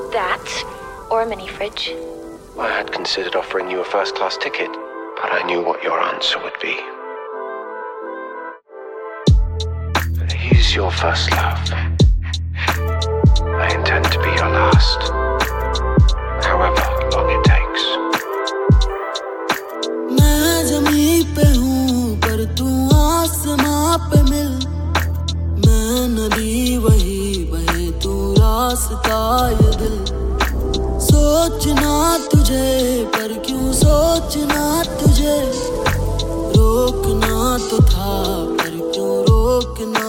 That, or a mini fridge. I had considered offering you a first-class ticket, but I knew what your answer would be. He's your first love. I intend to be your last, however long it takes. मैं ज़मीं पे हूँ पर तू आसमां पे मिल, मैं नदी वही बहे तू रास्ता ये दिल। सोचना तुझे पर क्यों सोचना तुझे, रोकना तो था पर क्यों रोकना।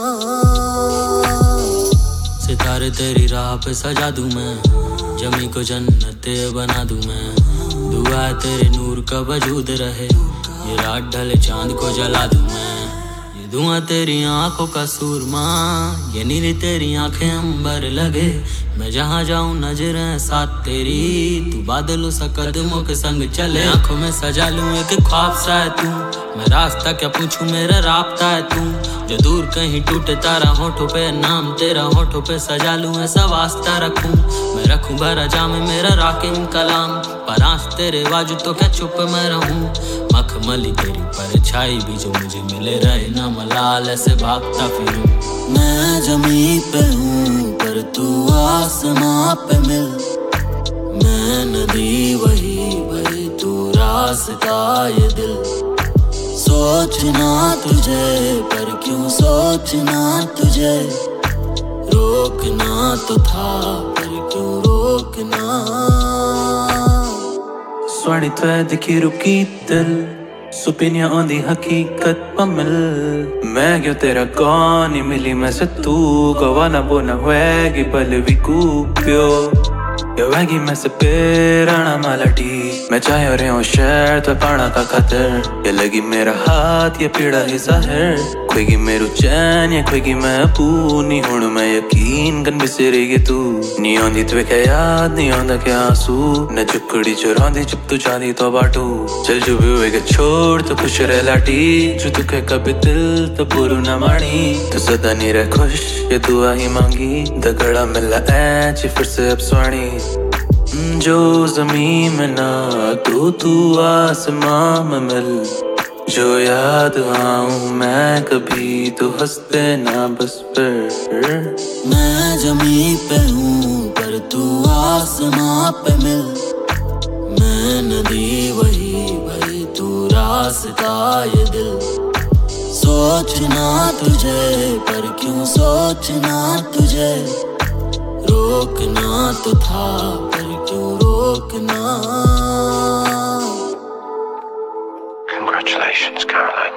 सितारे तेरी राह पे सजा दूं मैं, जमी को जन्नत बना दूं मैं। दुआ है तेरे नूर का वजूद रहे, ये रात ढले चांद को जला दूं मैं। ये धुआं तेरी आंखों का सूरमा, ये नीली तेरी आंखें अंबर लगे। मैं जहाँ जाऊँ नजरें साथ तेरी, तू बादलों सा कदमों के संग चले। आंखों में सजा लूं एक ख्वाब सा है तू, मैं रास्ता क्या पूछूं मेरा राब्ता है तू। जो दूर कहीं टूटे तारा होठों पे, नाम तेरा होठों पे सजा लूं ऐसा वास्ता रखूं। मैं रखूं भरा जाम मेरा राकिम कलाम, पर आँच तेरे वाजू तो क्या चुप मैं रहूं। मखमली तेरी परछाई भी जो मुझे मिले रहे ना मलाल, ऐसे भागता फिरूं। मैं ज़मीं पे हूँ पर तू आसमां पे मिल, मैं नदी वही बहे तू रास्ता ये दिल। सोचना तुझे पर क्यों सोचना तुझे, रोकना तो था पर क्यों रोकना। सोहनी तुए दिखी रुकी दिल, सुपिनियां आंदी हकीकत पमिल। मैं क्यों तेरा कौन ही मिली मैं से तू, गवाना बोना होएगी पल भी कूप्यो। ये वैगी मैं से पेराना मालाटी, मैं चाहे रहे हूँ शहर तो पाना का खातर। ये लगी मेरा हाथ ये पीड़ा ही ज़ाहिर, खोएगी मेरू चैन या खोएगी मैं पूनी। हुण मैं यकीन कन बिसरेगी तू, नी आंदी तुवे क्या याद नी आंदा क्या आंसू। न चुकड़ी चुरांदी जब तू जानी तो बाटू, चल जो भी होएगा छोड़ तो खुश रह लाटी। जो दुख है कभी दिल तो बुरू न मानी, तो सदा नहीं रह खुश ये दुआ ही मांगी। दगड़ा मिला ऐच फिर से अब स्वाणी, जो ज़मीन में ना तू आसमां में मिल। जो याद आऊं मैं कभी तो हंसते ना बस पर। मैं ज़मीं पे हूँ पर तू आसमां पे मिल, मैं नदी वही बहे तू रास्ता ये दिल। सोचना तुझे पर क्यों सोचना तुझे, रोकना तो था पर क्यों रोकना। Congratulations, Caroline.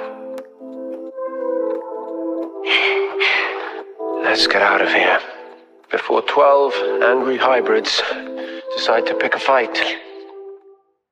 Let's get out of here before 12 angry hybrids decide to pick a fight.